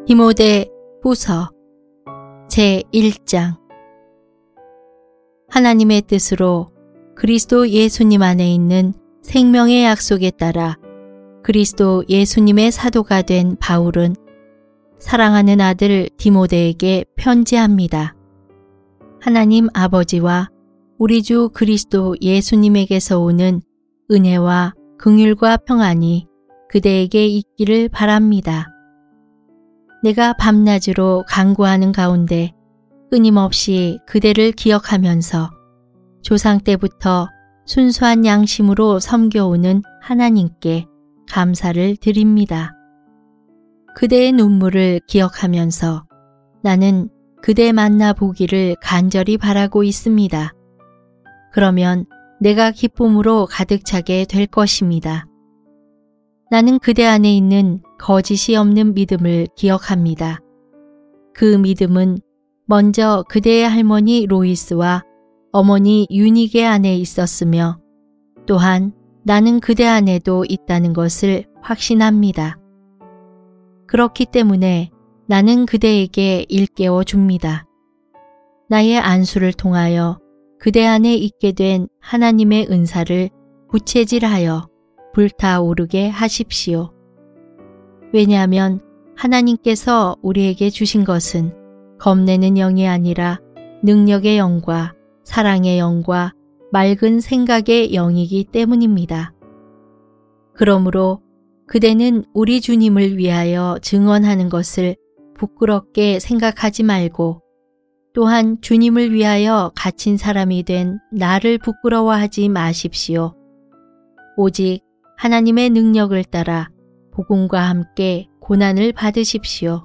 디모데 후서 제1장. 하나님의 뜻으로 그리스도 예수님 안에 있는 생명의 약속에 따라 그리스도 예수님의 사도가 된 바울은 사랑하는 아들 디모데에게 편지합니다. 하나님 아버지와 우리 주 그리스도 예수님에게서 오는 은혜와 긍휼과 평안이 그대에게 있기를 바랍니다. 내가 밤낮으로 간구하는 가운데 끊임없이 그대를 기억하면서 조상 때부터 순수한 양심으로 섬겨오는 하나님께 감사를 드립니다. 그대의 눈물을 기억하면서 나는 그대 만나보기를 간절히 바라고 있습니다. 그러면 내가 기쁨으로 가득 차게 될 것입니다. 나는 그대 안에 있는 거짓이 없는 믿음을 기억합니다. 그 믿음은 먼저 그대의 할머니 로이스와 어머니 유니게 안에 있었으며 또한 나는 그대 안에도 있다는 것을 확신합니다. 그렇기 때문에 나는 그대에게 일깨워 줍니다. 나의 안수를 통하여 그대 안에 있게 된 하나님의 은사를 부채질하여 불타오르게 하십시오. 왜냐하면 하나님께서 우리에게 주신 것은 겁내는 영이 아니라 능력의 영과 사랑의 영과 맑은 생각의 영이기 때문입니다. 그러므로 그대는 우리 주님을 위하여 증언하는 것을 부끄럽게 생각하지 말고 또한 주님을 위하여 갇힌 사람이 된 나를 부끄러워하지 마십시오. 오직 하나님의 능력을 따라 복음과 함께 고난을 받으십시오.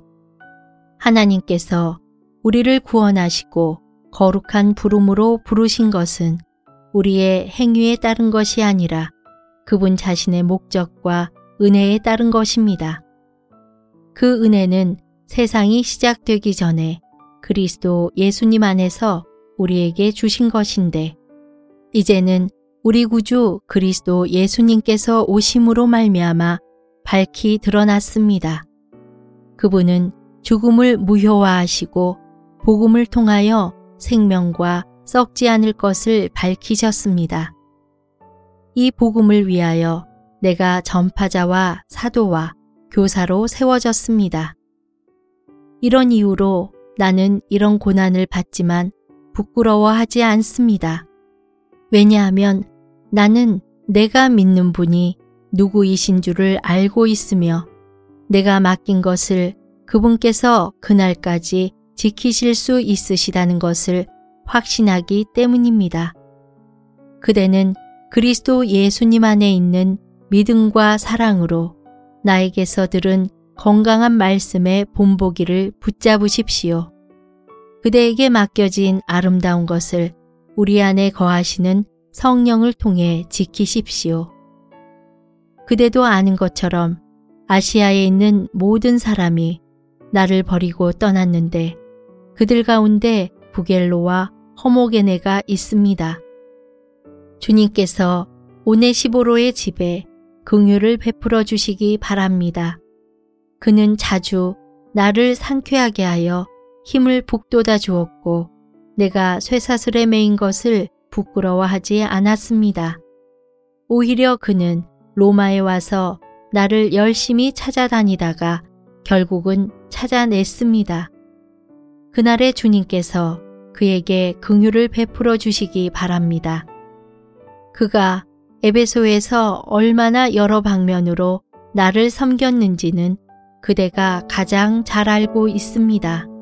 하나님께서 우리를 구원하시고 거룩한 부름으로 부르신 것은 우리의 행위에 따른 것이 아니라 그분 자신의 목적과 은혜에 따른 것입니다. 그 은혜는 세상이 시작되기 전에 그리스도 예수님 안에서 우리에게 주신 것인데 이제는 우리 구주 그리스도 예수님께서 오심으로 말미암아 밝히 드러났습니다. 그분은 죽음을 무효화하시고 복음을 통하여 생명과 썩지 않을 것을 밝히셨습니다. 이 복음을 위하여 내가 전파자와 사도와 교사로 세워졌습니다. 이런 이유로 나는 이런 고난을 받지만 부끄러워하지 않습니다. 왜냐하면 나는 내가 믿는 분이 누구이신 줄을 알고 있으며 내가 맡긴 것을 그분께서 그날까지 지키실 수 있으시다는 것을 확신하기 때문입니다. 그대는 그리스도 예수님 안에 있는 믿음과 사랑으로 나에게서 들은 건강한 말씀의 본보기를 붙잡으십시오. 그대에게 맡겨진 아름다운 것을 우리 안에 거하시는 성령을 통해 지키십시오. 그대도 아는 것처럼 아시아에 있는 모든 사람이 나를 버리고 떠났는데 그들 가운데 부겔로와 허모게네가 있습니다. 주님께서 오네시보로의 집에 긍휼을 베풀어 주시기 바랍니다. 그는 자주 나를 상쾌하게 하여 힘을 북돋아 주었고 내가 쇠사슬에 매인 것을 부끄러워하지 않았습니다. 오히려 그는 로마에 와서 나를 열심히 찾아다니다가 결국은 찾아냈습니다. 그날의 주님께서 그에게 긍휼을 베풀어 주시기 바랍니다. 그가 에베소에서 얼마나 여러 방면으로 나를 섬겼는지는 그대가 가장 잘 알고 있습니다.